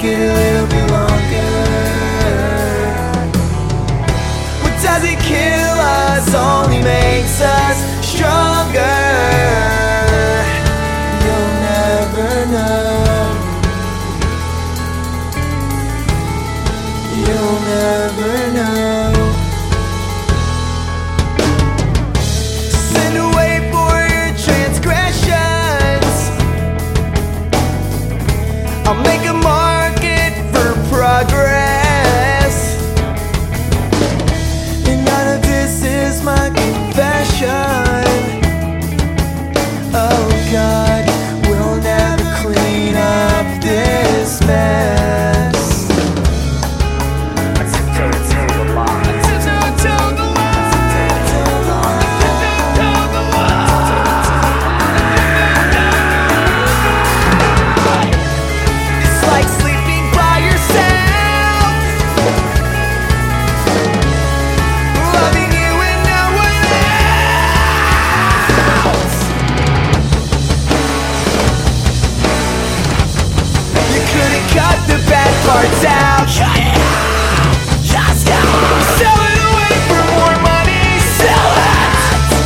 it a little bit longer. What doesn't kill us only makes us stronger. You'll never know. You'll never know. Send away for your transgressions. I'll make a market for progress. And none of this is my confession. Oh God, we'll never clean up this mess. Cut the bad parts out. Cut it out. Just go. Sell it away for more money. Sell it.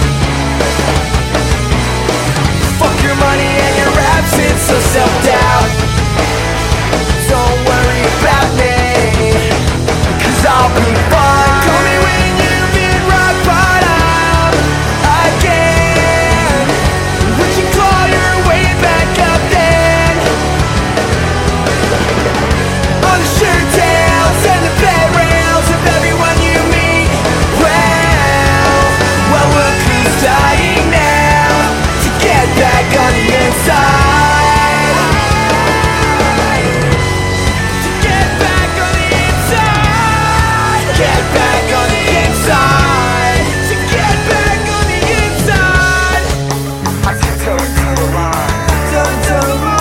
Fuck your money and your raps. It's so self-doubt. Don't worry about me, 'cause I'll be fine. Call me when you've been rock bottom again. Would you claw your way back up then? On the shirt tails and the bed rails of everyone you meet. Well, look who's dying now to get back on the inside. To get back on the inside. Get back on the inside. To get back on the inside. I tiptoe to the line. Tiptoe to the line.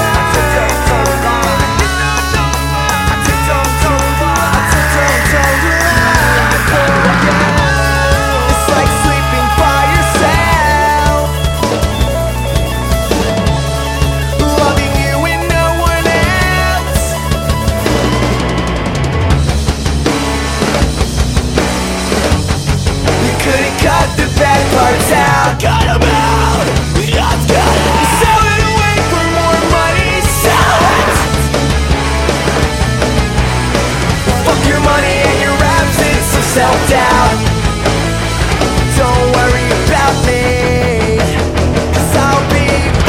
It's like sleeping by yourself, loving you and no one else. You couldn't cut the bad parts out. Cut 'em out. Just cut it out. Sell it away for more money. Sell it. Fuck your money and your raps. It's so self-doubt. Don't worry about me, 'cause I'll be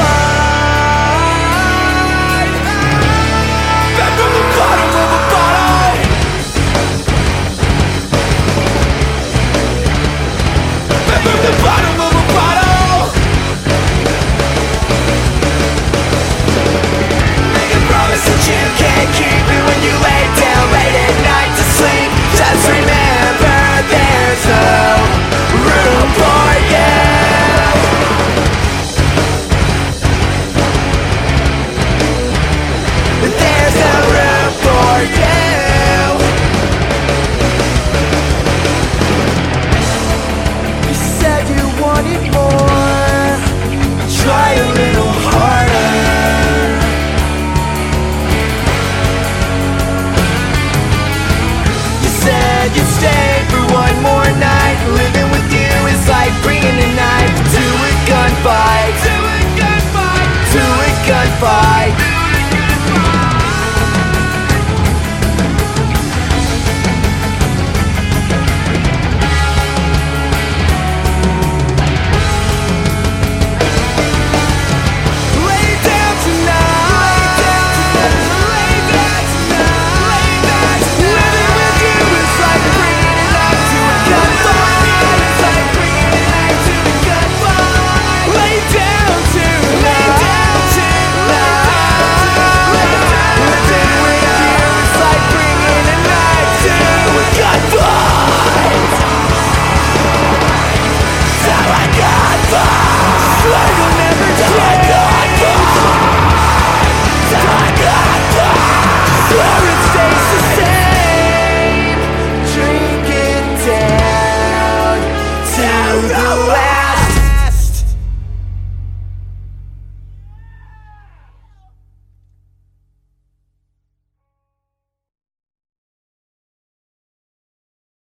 fine. Back from the bottom of a bottle. Back from the bottom of a bottle. Make a promise that you can't keep it when you lay down late at night to sleep. Just remember there's no room for you. There's no room for you. You said you wanted more. Try a little harder. You said you'd stay for one more night. Living with you is like bringing a knife to a gunfight.